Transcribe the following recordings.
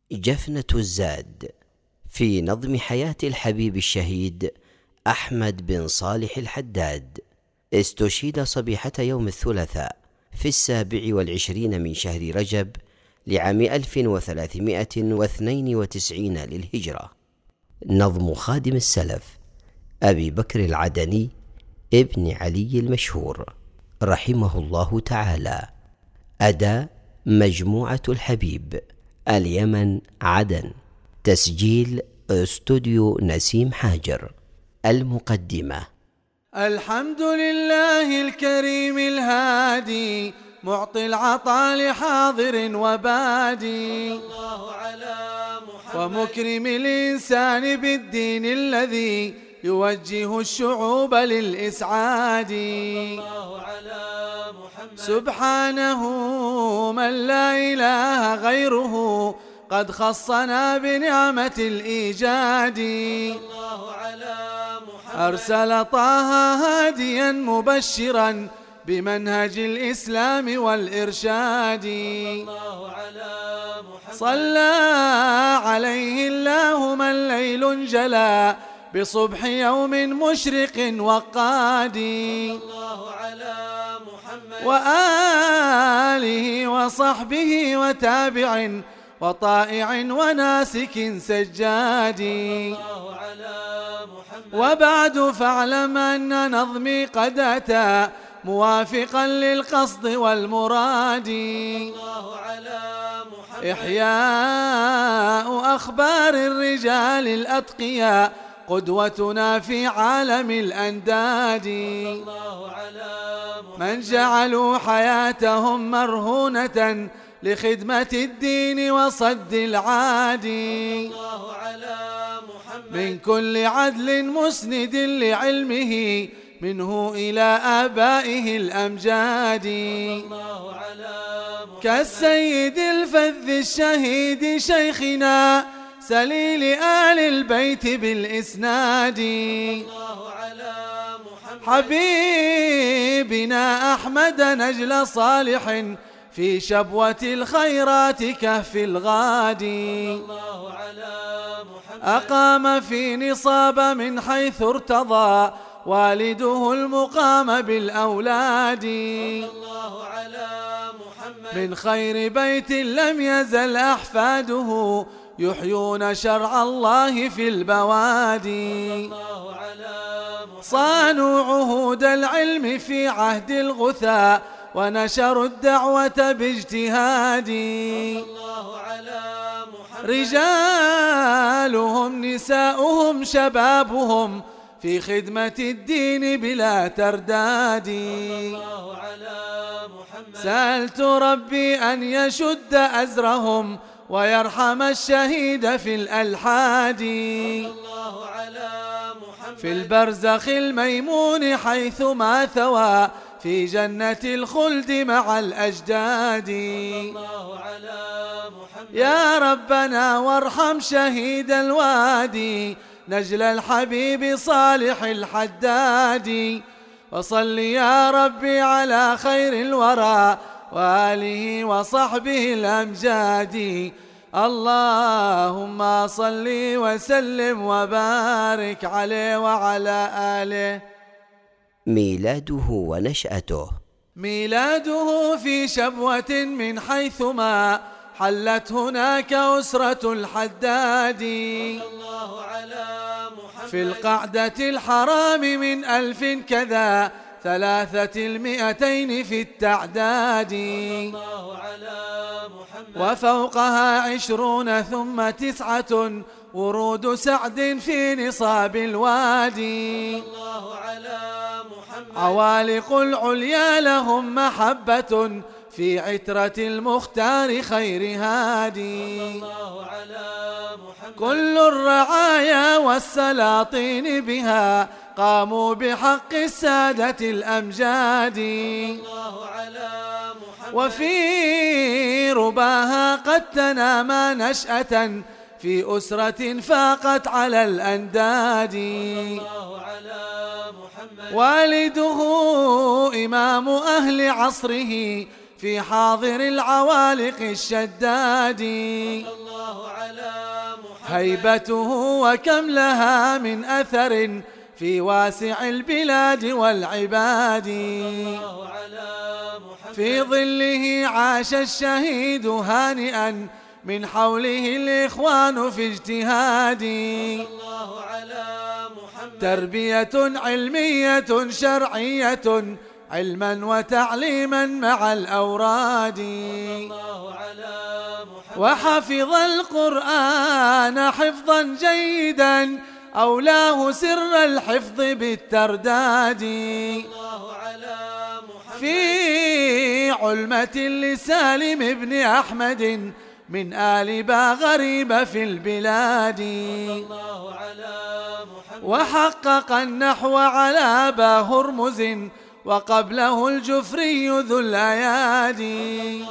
جفنة الزاد في نظم حياة الحبيب الشهيد أحمد بن صالح الحداد. استشهد صبيحة يوم الثلاثاء في 27 من شهر رجب لعام 1392 للهجرة. نظم خادم السلف أبي بكر العدني ابن علي المشهور رحمه الله تعالى. أداء مجموعة الحبيب، اليمن، عدن. تسجيل استوديو نسيم حاجر. المقدمة: الحمد لله الكريم الهادي، معطي العطاء لحاضر وبادي، ومكرم الإنسان بالدين الذي يوجه الشعوب للإسعاد. سبحانه من لا إله غيره، قد خصنا بنعمة الإيجاد. أرسل طه هاديا مبشرا بمنهج الإسلام والإرشاد. صلى عليه اللهم الليل جلا بصبح يوم مشرق وقاد، وآله وصحبه وتابع وطائع وناسك سجاد. وبعد فاعلم أن نظمي قد أتى موافقا للقصد والمراد. إحياء أخبار الرجال الأتقياء قدوتنا في عالم الأنداد، من جعلوا حياتهم مرهونة لخدمة الدين وصد العادي، من كل عدل مسند لعلمه منه إلى آبائه الأمجاد، كالسيد الفذ الشهيد شيخنا سليل آل البيت بالإسناد، حبيبنا أحمد نجل صالح في شبوة الخيرات كهف الغادي، أقام في نصاب من حيث ارتضى والده المقام بالأولاد، من خير بيت لم يزل أحفاده يحيون شرع الله في البوادي، صانوا عهود العلم في عهد الغثاء ونشروا الدعوة باجتهاد، رجالهم نساؤهم شبابهم في خدمة الدين بلا ترداد. سألت ربي أن يشد أزرهم ويرحم الشهيد في الألحاد، في البرزخ الميمون حيث ما ثوى في جنة الخلد مع الأجداد. يا ربنا وارحم شهيد الوادي نجل الحبيب صالح الحداد، وصل يا ربي على خير الورى وآله وصحبه الأمجاد. اللهم صل وسلم وبارك عليه وعلى آله. ميلاده ونشأته: ميلاده في شبوة من حيثما حلت هناك أسرة الحداد، في القعدة الحرام من 1000 كذا 300 في التعداد، وفوقها 20 ثم 9 ورود سعد في نصاب الوادي، عوالق العليا لهم محبة في عترة المختار خير هادي، كل الرعايا والسلاطين بها قاموا بحق السادة الأمجاد، وفي رباها قد تنامى نشأة في أسرة فاقت على الأنداد، والده إمام أهل عصره في حاضر العوالق الشداد، هيبته وكم لها من أثر في واسع البلاد والعباد. في ظله عاش الشهيد هانئا من حوله الإخوان في اجتهاد. تربية علمية شرعية علما وتعليما مع الأوراد. وحفظ القرآن حفظا جيدا أولاه سر الحفظ بالترداد. في علمة لسالم ابن أحمد من آل باغريب في البلاد. وحقق النحو على با هرمز وقبله الجفري ذو الأيادي.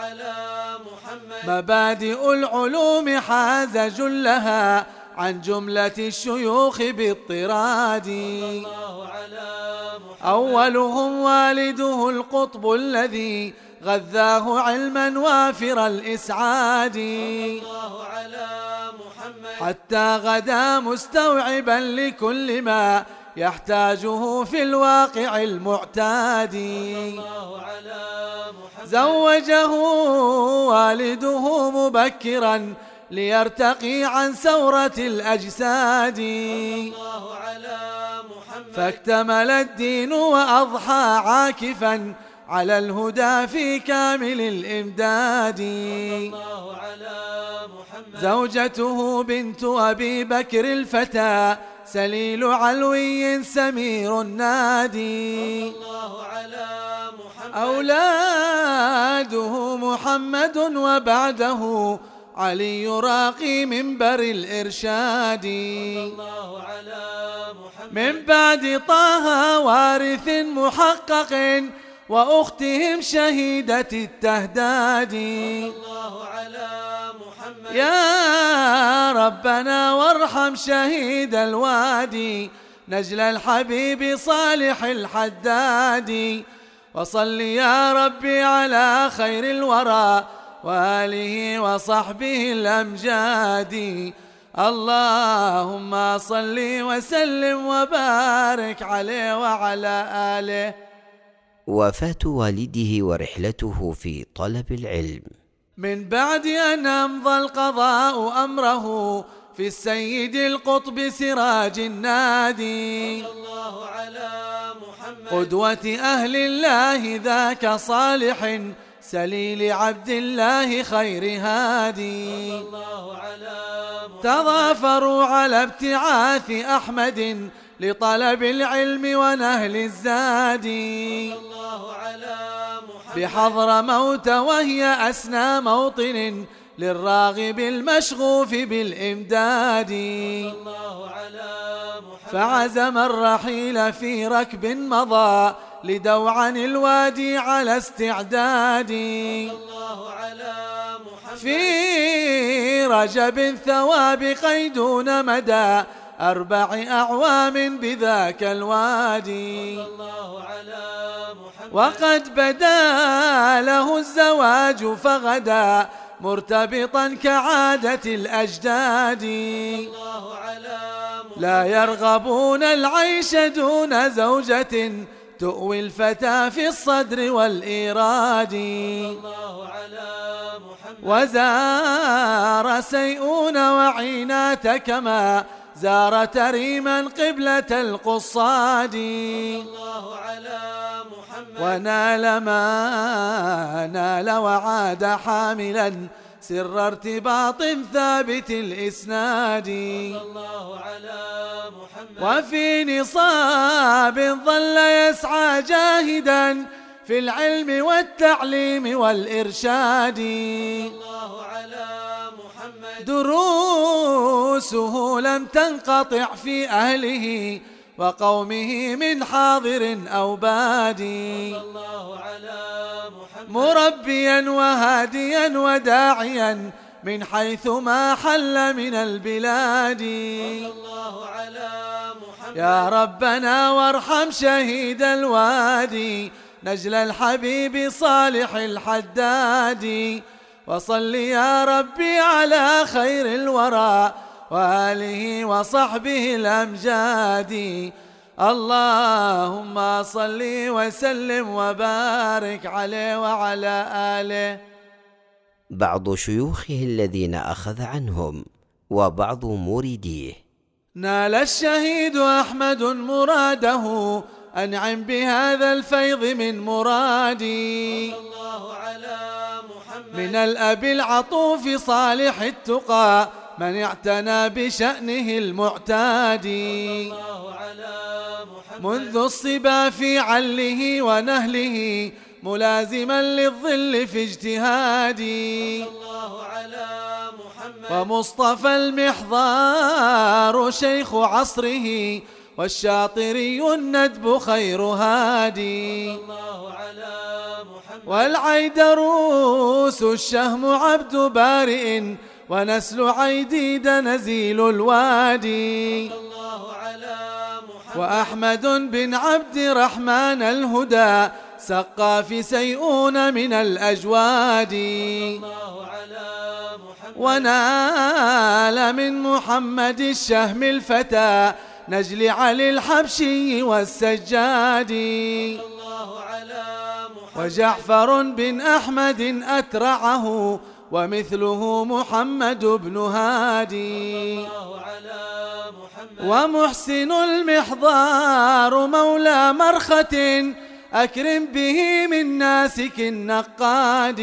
مبادئ العلوم حاز جلها عن جملة الشيوخ بالطراد. أولهم والده القطب الذي غذاه علما وافر الإسعاد. حتى غدا مستوعبا لكل ما يحتاجه في الواقع المعتاد. زوجه والده مبكرا ليرتقي عن سورة الأجساد. فاكتمل الدين وأضحى عاكفا على الهدى في كامل الإمداد. زوجته بنت أبي بكر الفتى سليل علوي سمير نادي. أولاده محمد وبعده علي راقي منبر الإرشاد. من بعد طه وارث محقق وأختهم شهيدة التهداد. يا ربنا وارحم شهيد الوادي نجل الحبيب صالح الحداد. وصل يا ربي على خير الورى وآله وصحبه الأمجاد. اللهم صل وسلم وبارك عليه وعلى آله. وفاة والده ورحلته في طلب العلم. من بعد أن أمضى القضاء أمره في السيد القطب سراج النادي. قدوة أهل الله ذاك صالح سليل عبد الله خير هادي. تضافروا على ابتعاث أحمد لطلب العلم ونهل الزاد. بحضر موت وهي أسنى موطن للراغب المشغوف بالإمداد. فعزم الرحيل في ركب مضى لدوعن الوادي على استعداد. في رجب ثواب قيدون مدى 4 أعوام بذاك الوادي. وقد بدا له الزواج فغدا مرتبطا كعادة الأجداد. لا يرغبون العيش دون زوجة تؤوي الفتى في الصدر والإيراد. وزار سيئون وعينات كما زار تريما قبلة القصاد. ونال ما نال وعاد حاملا سر ارتباط ثابت الإسناد. وفي نصاب ظل يسعى جاهدا في العلم والتعليم والإرشاد. دروسه لم تنقطع في أهله وقومه من حاضر أو بادي. مربيا وهاديا وداعيا من حيث ما حل من البلاد. يا ربنا وارحم شهيد الوادي نجل الحبيب صالح الحداد. وصل يا ربي على خير الورى وآله وصحبه الأمجاد. اللهم صل وسلم وبارك عليه وعلى آله. بعض شيوخه الذين أخذ عنهم وبعض مريديه. نال الشهيد أحمد مراده، أنعم بهذا الفيض من مرادي. من الأب العطوف صالح التقى، من اعتنى بشأنه المعتاد. منذ الصبا في عله ونهله، ملازما للظل في اجتهادي. ومصطفى المحضار شيخ عصره، والشاطري الندب خير هادي. والعيدروس الشهم عبد بارئ، ونسل عيديد نزيل الوادي. وأحمد بن عبد الرحمن الهدى، سقاف سيئون من الأجواد. ونال من محمد الشهم الفتى، نجل علي الحبشي والسجاد. وجعفر بن أحمد أترعه، ومثله محمد بن هادي. ومحسن المحضار مولى مرخة، أكرم به من ناسك النقاد.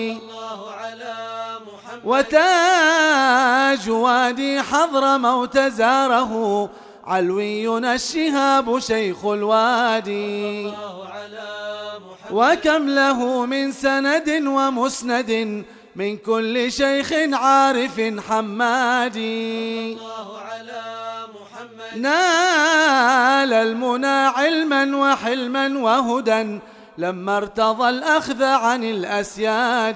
وتاج وادي حضرموت زاره، علوي الشهاب شيخ الوادي. وكم له من سند ومسند، من كل شيخ عارف حمادي. نال المنى علما وحلما وهدى، لما ارتضى الأخذ عن الأسياد.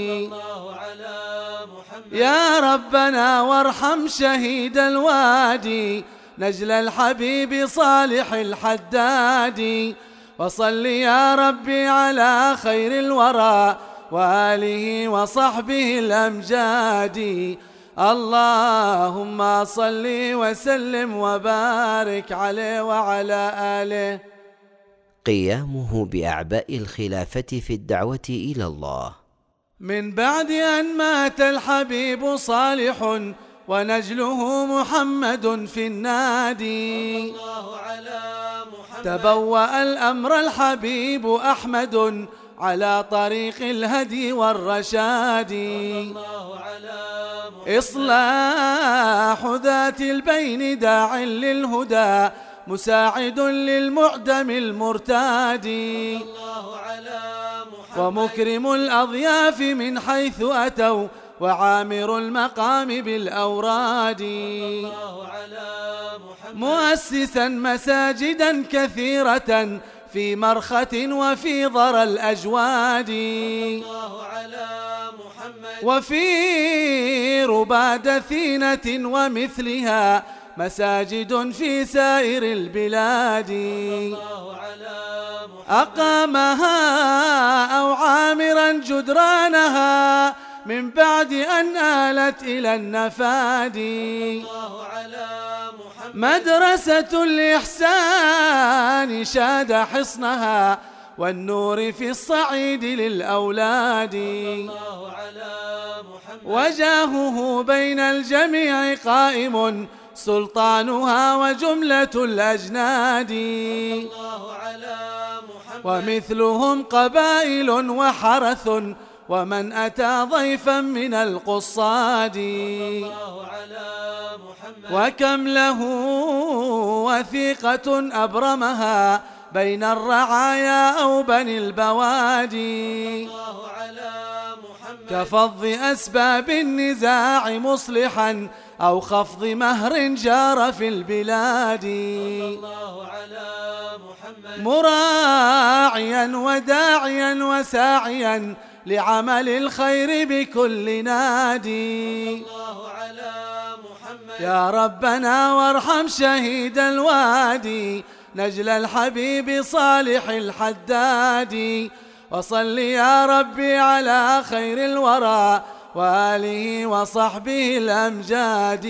يا ربنا وارحم شهيد الوادي، نجل الحبيب صالح الحداد. وصل يا ربي على خير الورى، وآله وصحبه الأمجاد. اللهم صل وسلم وبارك عليه وعلى آله. قيامه بأعباء الخلافة في الدعوة إلى الله. من بعد أن مات الحبيب صالح، ونجله محمد في النادي. تبوأ الأمر الحبيب أحمد، على طريق الهدي والرشاد. إصلاح ذات البين داع للهدى، مساعد للمعدم المرتاد. ومكرم الأضياف من حيث أتوا، وعامر المقام بالأوراد. مؤسسا مساجدا كثيرة، في مرخة وفي ضرى الأجواد. وفي رباد ثينة ومثلها، مساجد في سائر البلاد. أقامها أو عامرا جدرانها، من بعد أن آلت إلى النفاد. مدرسة الإحسان شاد حصنها، والنور في الصعيد للأولاد. وجاهه بين الجميع قائم، سلطانها وجملة الأجناد. ومثلهم قبائل وحرث، ومن أتى ضيفا من القصاد. وكم له وثيقة أبرمها، بين الرعايا أو بني البوادي. كفض أسباب النزاع مصلحا، أو خفض مهر جار في البلاد. مراعيا وداعيا وساعيا، لعمل الخير بكل نادي. يا ربنا وارحم شهيد الوادي، نجل الحبيب صالح الحداد. وصل يا ربي على خير الورى، وآله وصحبه الأمجاد.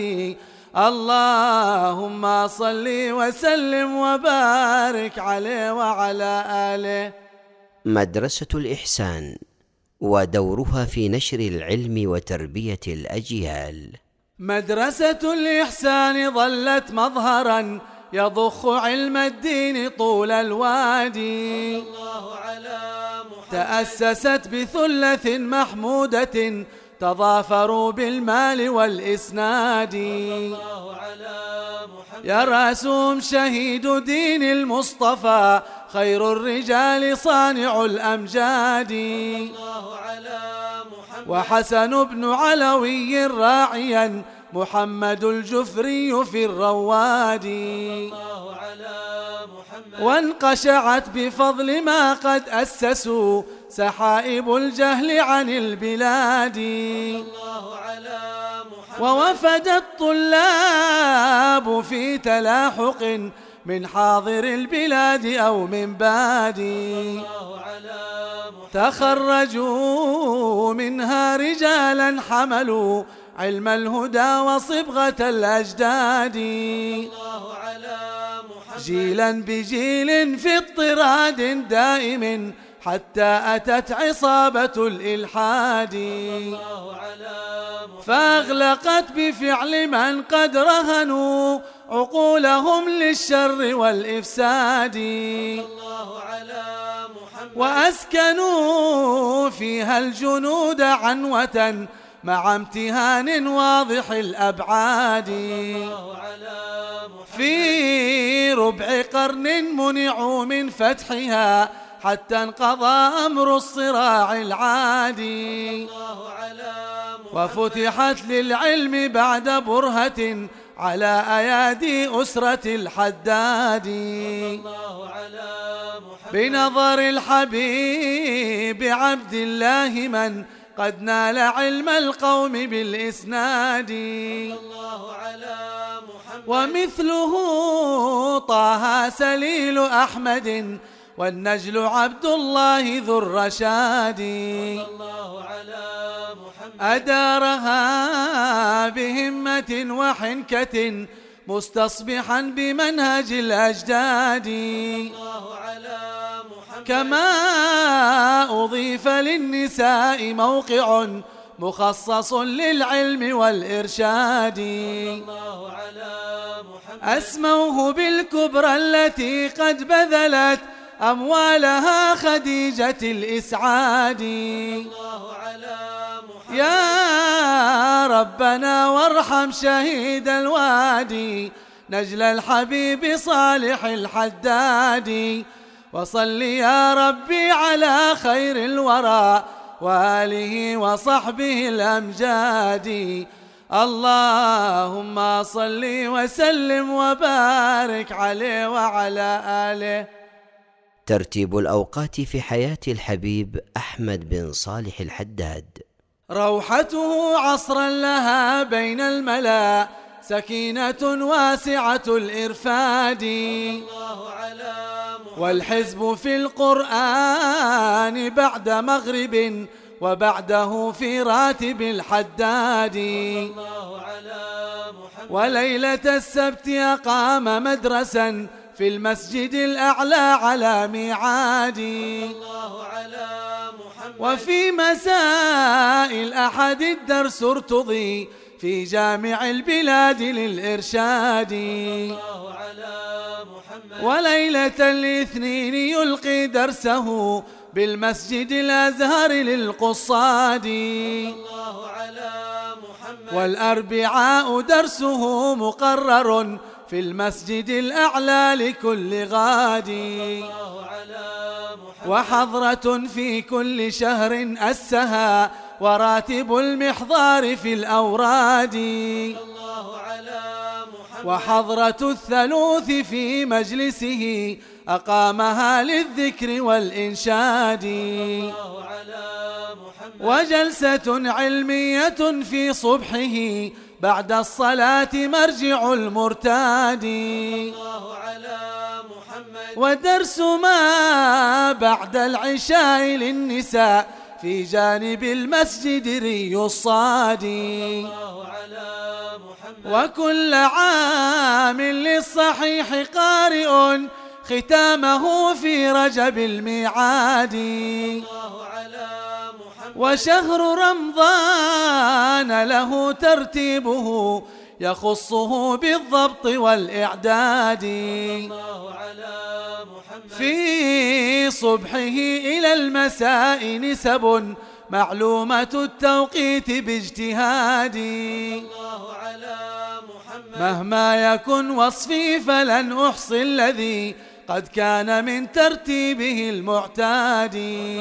اللهم صل وسلم وبارك عليه وعلى آله. مدرسة الإحسان ودورها في نشر العلم وتربية الأجيال. مدرسة الإحسان ظلت مظهرا يضخ علم الدين طول الوادي، تأسست بثلث محمودة تضافروا بالمال والإسناد، يرأسهم شهيد دين المصطفى خير الرجال صانع الأمجاد، وحسن بن علوي راعيا محمد الجفري في الرواد، وانقشعت بفضل ما قد أسسوا سحائب الجهل عن البلاد، ووفد الطلاب في تلاحق من حاضر البلاد أو من بادي، تخرجوا منها رجالا حملوا علم الهدى وصبغة الأجداد، جيلا بجيل في اضطراد دائم حتى أتت عصابة الإلحاد، فأغلقت بفعل من قد رهنوا عقولهم للشر والإفساد، وأسكنوا فيها الجنود عنوة مع امتهان واضح الأبعاد، في ربع قرن منعوا من فتحها حتى انقضى أمر الصراع العادي، وفتحت للعلم بعد برهة على أيادي أسرة الحداد، بنظر الحبيب عبد الله من قد نال علم القوم بالإسناد، ومثله طه سليل أحمد والنجل عبد الله ذو الرشاد، أدارها بهمة وحنكة مستصبحا بمنهج الأجداد، كما أضيف للنساء موقع مخصص للعلم والإرشاد، أسموه بالكبرى التي قد بذلت أموالها خديجة الإسعاد، يا ربنا وارحم شهيد الوادي نجل الحبيب صالح الحداد، وصل يا ربي على خير الورى وآله وصحبه الأمجاد. اللهم صل وسلم وبارك عليه وعلى آله. ترتيب الأوقات في حياة الحبيب أحمد بن صالح الحداد. روحته عصرا لها بين الملا سكينة واسعة الإرفاد، والحزب في القرآن بعد مغرب وبعده في راتب الحداد، وليلة السبت أقام مدرسا في المسجد الأعلى على ميعاد، وفي مساء الأحد الدرس ارتضي في جامع البلاد للإرشاد، وليلة الاثنين يلقي درسه بالمسجد الأزهر للقصاد، والأربعاء درسه مقرر في المسجد الأعلى لكل غاد، وحضرة في كل شهر أسها وراتب المحضار في الأوراد، وحضرة الثلوث في مجلسه أقامها للذكر والإنشاد، وجلسة علمية في صبحه بعد الصلاة مرجع المرتاد، ودرس ما بعد العشاء للنساء في جانب المسجد ري الصادي. وكل عام للصحيح قارئ ختامه في رجب الميعاد. وشهر رمضان له ترتيبه يخصه بالضبط والإعداد. في صبحه إلى المساء نسب معلومة التوقيت باجتهاد. مهما يكن وصفي فلن أحصي الذي قد كان من ترتيبه المعتاد.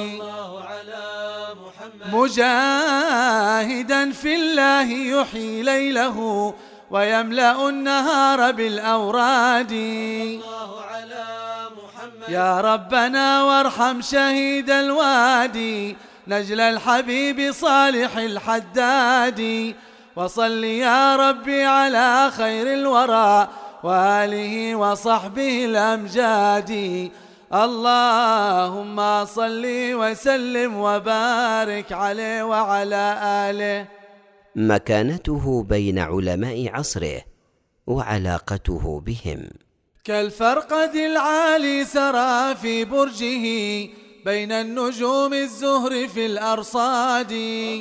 مجاهدا في الله يحيي ليله ويملأ النهار بالأوراد. يا ربنا وارحم شهيد الوادي نجل الحبيب صالح الحداد. وصل يا ربي على خير الورى وآله وصحبه الأمجاد. اللهم صل وسلم وبارك عليه وعلى آله. مكانته بين علماء عصره وعلاقته بهم. كالفرقد العالي سرى في برجه بين النجوم الزهر في الأرصاد.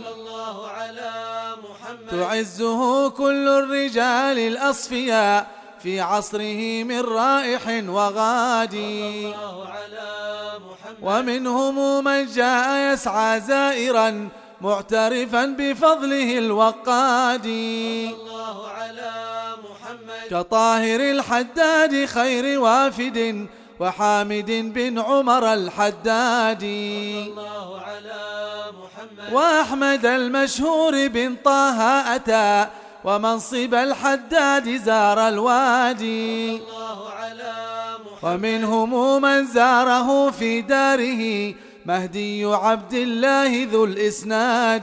تعزه كل الرجال الأصفياء في عصره من رائح وغادي. ومنهم من جاء يسعى زائرا معترفا بفضله الوقاد. كطاهر الحداد خير وافد وحامد بن عمر الحداد. وأحمد المشهور بن طه أتى ومنصب الحداد زار الوادي. ومنهم من زاره في داره مهدي عبد الله ذو الإسناد.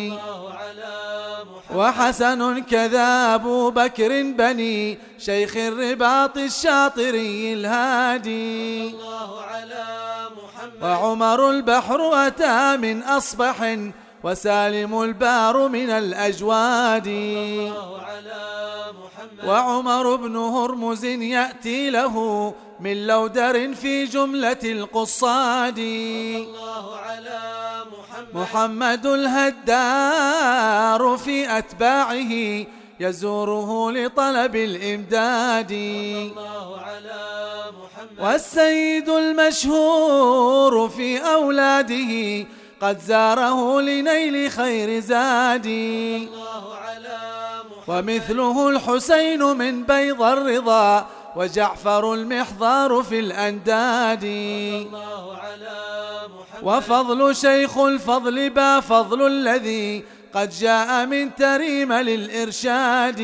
وحسن كذا أبو بكر بني شيخ الرباط الشاطري الهادي. وعمر البحر أتى من أصبح وسالم البار من الأجواد. وعمر بن هرمز يأتي له من لودر في جملة القصاد. محمد الهدار في أتباعه يزوره لطلب الإمداد. والسيد المشهور في أولاده قد زاره لنيل خير زادي. ومثله الحسين من بيض الرضا وجعفر المحضار في الأنداد. وفضل شيخ الفضل با فضل الذي قد جاء من تريم للإرشاد.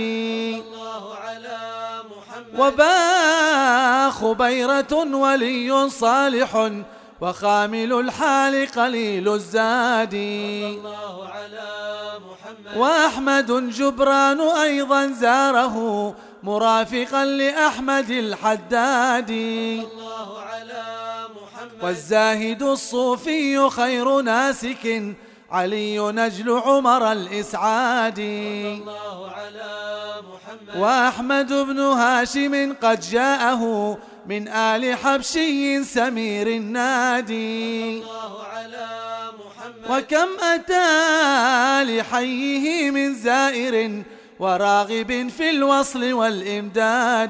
وبا خبيرة ولي صالح وخامل الحال قليل الزاد. وأحمد جبران أيضا زاره مرافقا لأحمد الحداد. والزاهد الصوفي خير ناسك علي نجل عمر الإسعاد. وأحمد بن هاشم قد جاءه من آل حبشي سمير النادي. وكم أتى لحيه من زائر وراغب في الوصل والإمداد.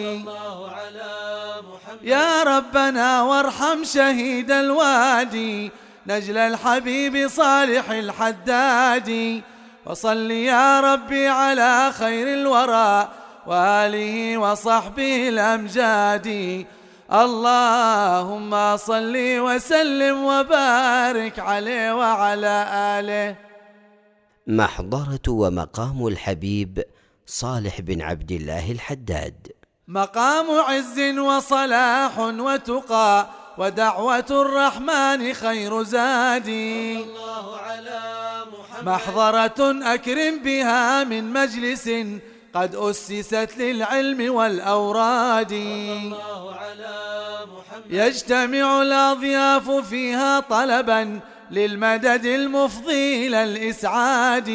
يا ربنا وارحم شهيد الوادي نجل الحبيب صالح الحداد. وصل يا ربي على خير الورى وآله وصحبه الأمجاد. اللهم صل وسلم وبارك عليه وعلى آله. محضرة ومقام الحبيب صالح بن عبد الله الحداد. مقام عز وصلاح وتقى ودعوة الرحمن خير زادي. محضرة أكرم بها من مجلس قد أسست للعلم والأوراد. يجتمع الأضياف فيها طلبا للمدد المفضي إلى الإسعاد.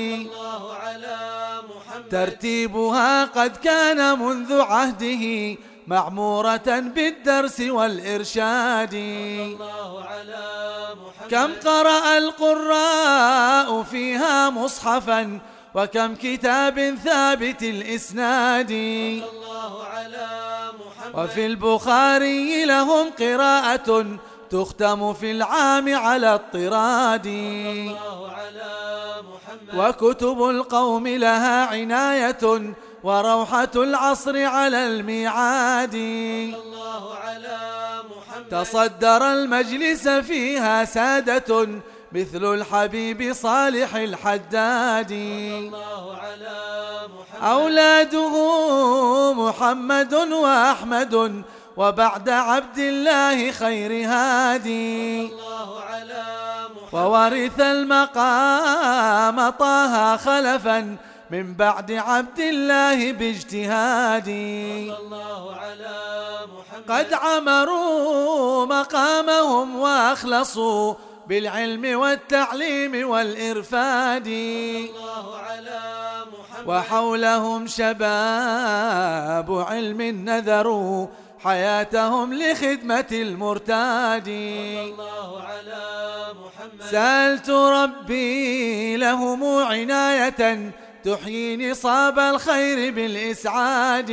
ترتيبها قد كان منذ عهده معمورة بالدرس والإرشاد. كم قرأ القراء فيها مصحفا وكم كتاب ثابت الإسناد. وفي البخاري لهم قراءة تختم في العام على الطراد. وكتب القوم لها عناية وروحة العصر على الميعاد. تصدر المجلس فيها سادة مثل الحبيب صالح الحداد. أولاده محمد وأحمد وبعد عبد الله خير هادي. وورث المقام طه خلفا من بعد عبد الله باجتهادي. قد عمروا مقامهم وأخلصوا بالعلم والتعليم والإرفاد. وحولهم شباب علم نذروا حياتهم لخدمة المرتاد. سألت ربي لهم عناية تحيي نصاب الخير بالإسعاد.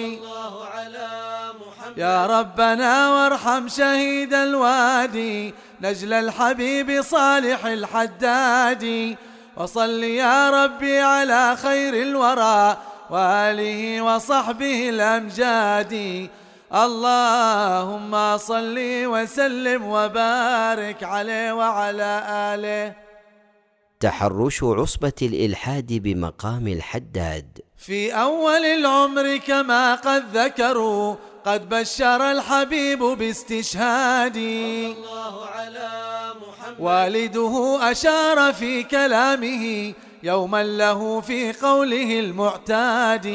يا ربنا وارحم شهيد الوادي نجل الحبيب صالح الحداد. وصل يا ربي على خير الورى وآله وصحبه الأمجاد. اللهم صل وسلم وبارك عليه وعلى آله. تحرش عصبة الإلحاد بمقام الحداد. في أول العمر كما قد ذكروا قد بشر الحبيب باستشهاد. والده أشار في كلامه يوما له في قوله المعتاد.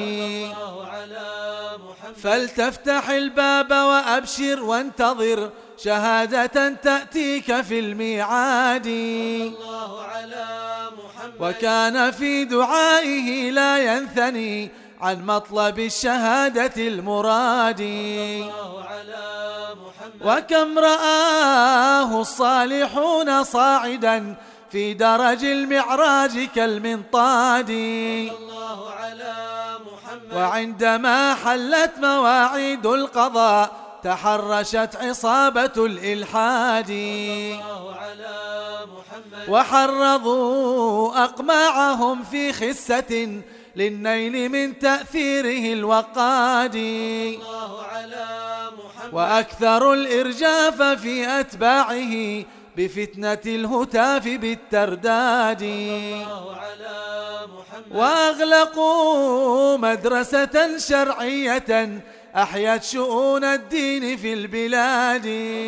فلتفتح الباب وأبشر وانتظر شهادة تأتيك في الميعاد. وكان في دعائه لا ينثني عن مطلب الشهادة المراد. وكم رآه الصالحون صاعدا في درج المعراج كالمنطاد. وعندما حلت مواعيد القضاء تحرشت عصابة الإلحاد. وحرضوا أقماعهم في خسة للنيل من تأثيره الوقاد. وأكثروا الإرجاف في أتباعه بفتنة الهتاف بالترداد. وأغلقوا مدرسة شرعية أحيت شؤون الدين في البلاد.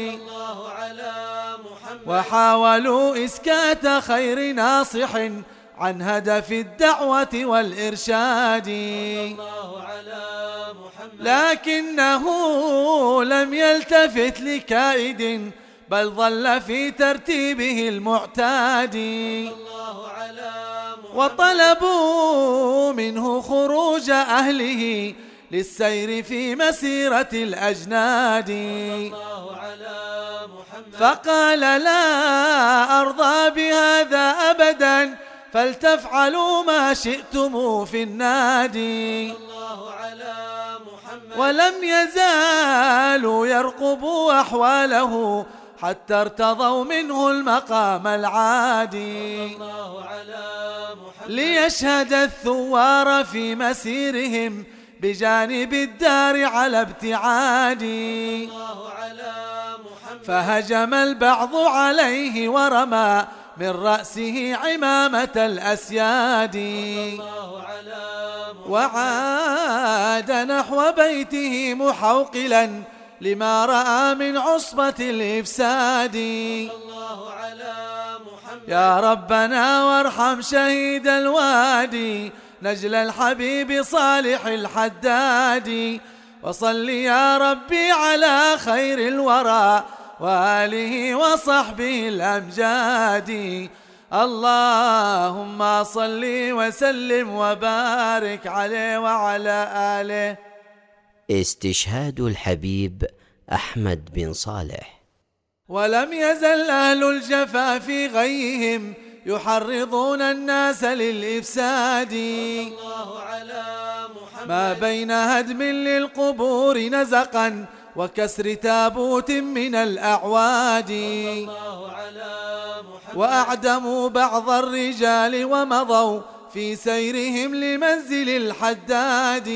وحاولوا إسكات خير ناصح عن هدف الدعوة والإرشاد. لكنه لم يلتفت لكائد بل ظل في ترتيبه المعتاد. وطلبوا منه خروج أهله للسير في مسيرة الأجناد. فقال لا أرضى بهذا أبدا فلتفعلوا ما شئتم في النادي. ولم يزالوا يرقبوا أحواله حتى ارتضوا منه المقام العادي. ليشهد الثوار في مسيرهم بجانب الدار على ابتعاد. فهجم البعض عليه ورمى من رأسه عمامة الأسياد. وعاد نحو بيته محوقلا لما رأى من عصبة الإفساد. يا ربنا وارحم شهيد الوادي نجل الحبيب صالح الحداد. وصل يا ربي على خير الورى وآله وصحبه الأمجاد. اللهم صل وسلم وبارك عليه وعلى آله. استشهاد الحبيب أحمد بن صالح. ولم يزل أهل الجفا في غيهم يحرضون الناس للإفساد، ما بين هدم للقبور نزقا وكسر تابوت من الأعواد، وأعدموا بعض الرجال ومضوا في سيرهم لمنزل الحداد،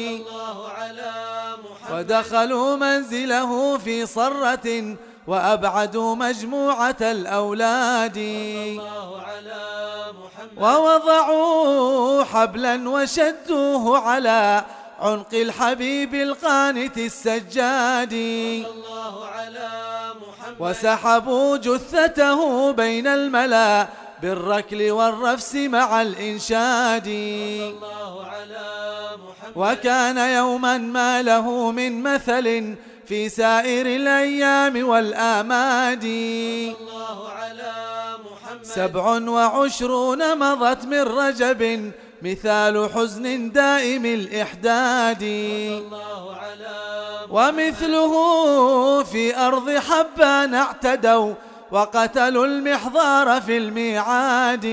ودخلوا منزله في صرة وأبعدوا مجموعة الأولاد، ووضعوا حبلا وشدوه على عنق الحبيب القانت السجاد، وسحبوا جثته بين الملا بالركل والرفس مع الإنشاد. وكان يوما ما له من مثل في سائر الأيام والآماد، 27 مضت من رجب مثال حزن دائم الإحداد، ومثله في أرض حبان اعتدوا وقتلوا المحضار في الميعاد،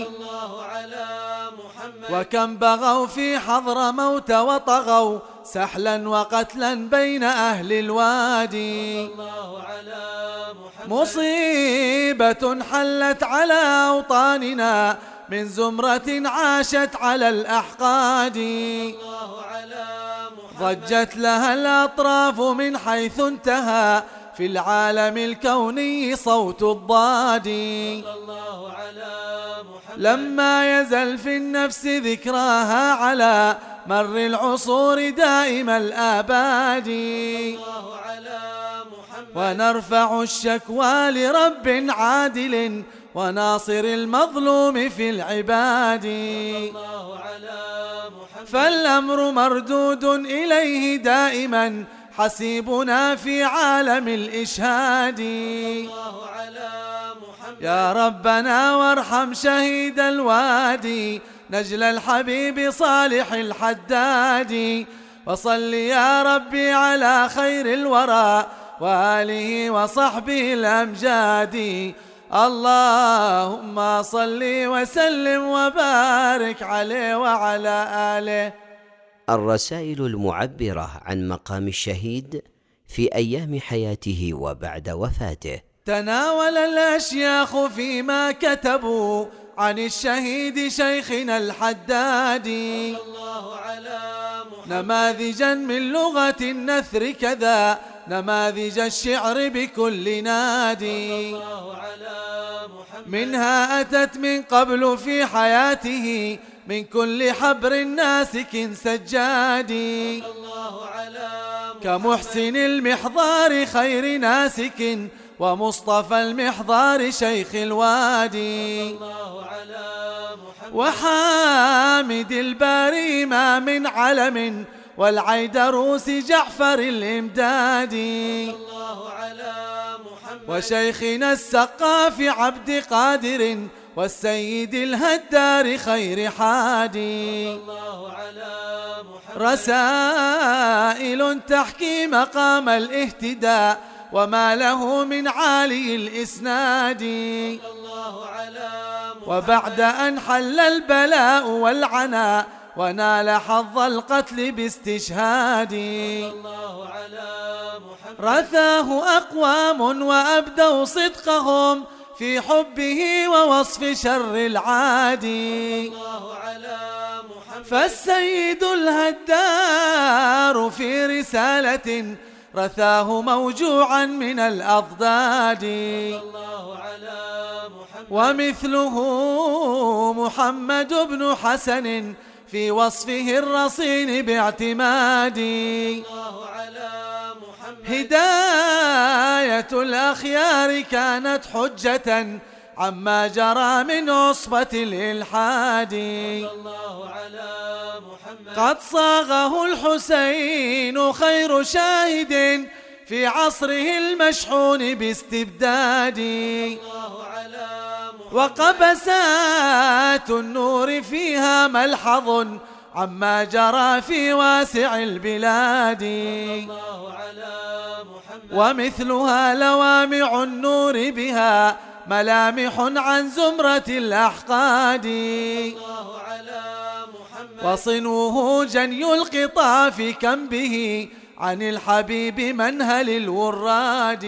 وكم بغوا في حضرموت وطغوا سحلا وقتلا بين أهل الوادي. مصيبة حلت على أوطاننا من زمرة عاشت على الأحقاد، ضجت لها الأطراف من حيث انتهى في العالم الكوني صوت الضاد. لما يزل في النفس ذكراها على مر العصور دائم الآباد، ونرفع الشكوى لرب عادل وناصر المظلوم في العباد، فالأمر مردود إليه دائما حسيبنا في عالم الإشهاد. يا ربنا وارحم شهيد الوادي نجل الحبيب صالح الحداد، وصل يا ربي على خير الورى وآله وصحبه الأمجاد. اللهم صل وسلم وبارك عليه وعلى آله. الرسائل المعبرة عن مقام الشهيد في أيام حياته وبعد وفاته. تناول الأشياخ فيما كتبوا عن الشهيد شيخنا الحداد نماذجا من لغة النثر كذا نماذج الشعر بكل نادي، منها أتت من قبل في حياته من كل حبر ناسك سجاد، كمحسن المحضار خير ناسك ومصطفى المحضار شيخ الوادي، وحامد الباري ما من علم والعيدروس جعفر الإمدادي، وشيخنا السقاف عبد قادر والسيد الهدار خير حادي. رسائل تحكي مقام الاهتداء وما له من عالي الإسناد، وبعد أن حل البلاء والعناء ونال حظ القتل باستشهاد، رثاه أقوام وأبدوا صدقهم في حبه ووصف شر العادي، فالسيد الهدار في رسالة رثاه موجوعا من الأضداد، ومثله محمد بن حسن في وصفه الرصين باعتماد، هداية الأخيار كانت حجة عما جرى من عصبة الإلحاد، قد صاغه الحسين خير شاهد في عصره المشحون باستبداد. وقبسات النور فيها ملحظ عما جرى في واسع البلاد. ومثلها لوامع النور بها ملامح عن زمرة الأحقاد. وصنوه جني القطاف كم به عن الحبيب منهل الوراد.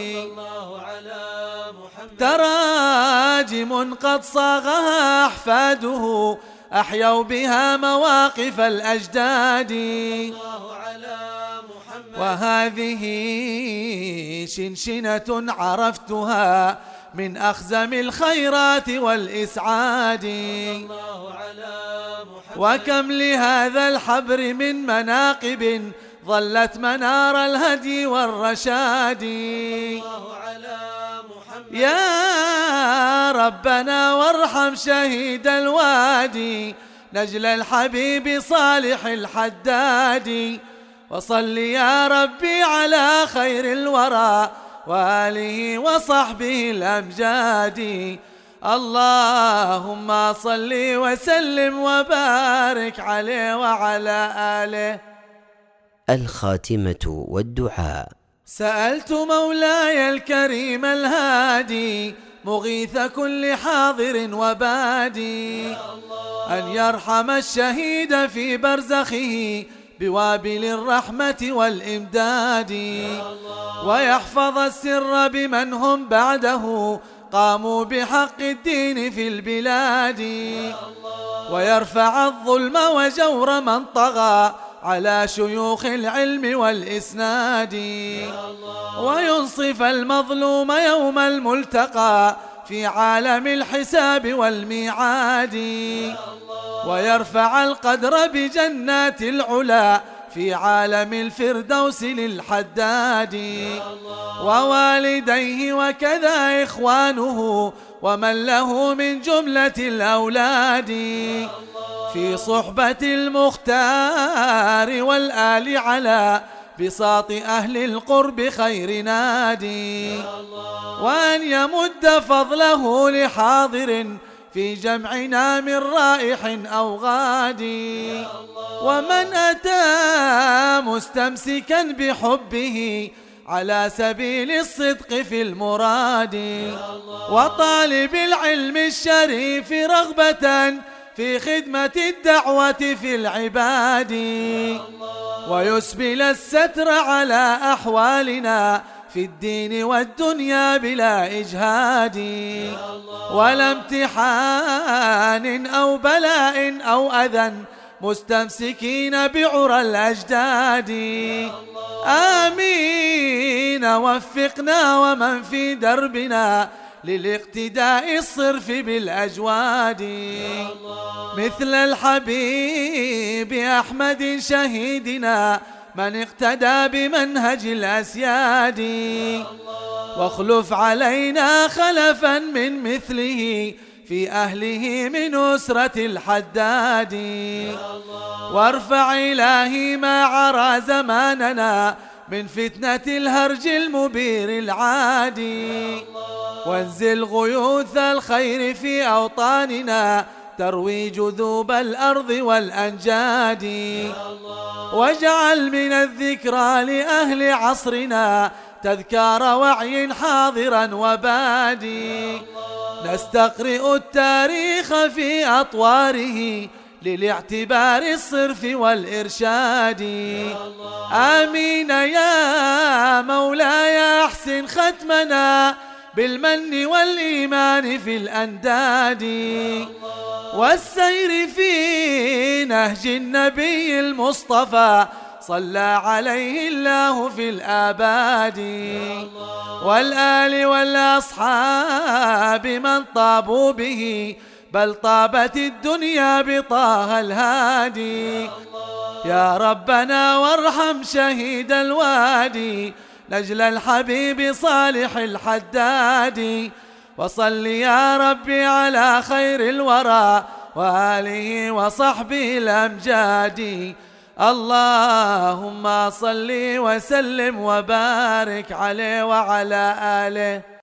تراجم قد صاغها أحفاده أحيوا بها مواقف الأجداد. وهذه شنشنة عرفتها من أخزم الخيرات والإسعاد. وكم لهذا الحبر من مناقب ظلت منار الهدي والرشاد. يا ربنا وارحم شهيد الوادي نجل الحبيب صالح الحداد. وصل يا ربي على خير الورى وآله وصحبه الأمجاد. اللهم صل وسلم وبارك عليه وعلى آله. الخاتمة والدعاء. سألت مولاي الكريم الهادي مغيث كل حاضر وبادي أن يرحم الشهيد في برزخه بوابل الرحمة والإمداد. ويحفظ السر بمن هم بعده قاموا بحق الدين في البلاد. ويرفع الظلم وجور من طغى على شيوخ العلم والإسناد. وينصف المظلوم يوم الملتقى في عالم الحساب والميعاد. ويرفع القدر بجنات العلا في عالم الفردوس للحداد. ووالديه وكذا إخوانه ومن له من جملة الأولاد في صحبة المختار والآل على بساط أهل القرب خير نادي. وأن يمد فضله لحاضر في جمعنا من رائح أو غادي. ومن أتى مستمسكا بحبه على سبيل الصدق في المراد. وطالب العلم الشريف رغبة في خدمة الدعوة في العباد. ويسبل الستر على أحوالنا في الدين والدنيا بلا إجهاد. ولا امتحان أو بلاء أو أذى مستمسكين بعرى الأجداد. آمين. وفقنا ومن في دربنا للاقتداء الصرف بالأجواد مثل الحبيب أحمد شهيدنا من اقتدى بمنهج الأسياد. واخلف علينا خلفا من مثله في أهله من أسرة الحداد. وارفع إلهي ما عرى زماننا من فتنة الهرج المبير العادي. وانزل غيوث الخير في أوطاننا تروي جذوب الأرض والأنجاد. واجعل من الذكرى لأهل عصرنا تذكار وعي حاضرا وبادي. نستقرئ التاريخ في أطواره للاعتبار الصرف والإرشاد. آمين يا مولاي أحسن ختمنا بالمن والإيمان في الأنداد والسير في نهج النبي المصطفى صلى عليه الله في الآباد والآل والأصحاب من طابوا به بل طابت الدنيا بطه الهادي. يا ربنا وارحم شهيد الوادي نجل الحبيب صالح الحداد. وصل يا ربي على خير الورى وآله وصحبه الأمجاد. اللهم صل وسلم وبارك عليه وعلى آله.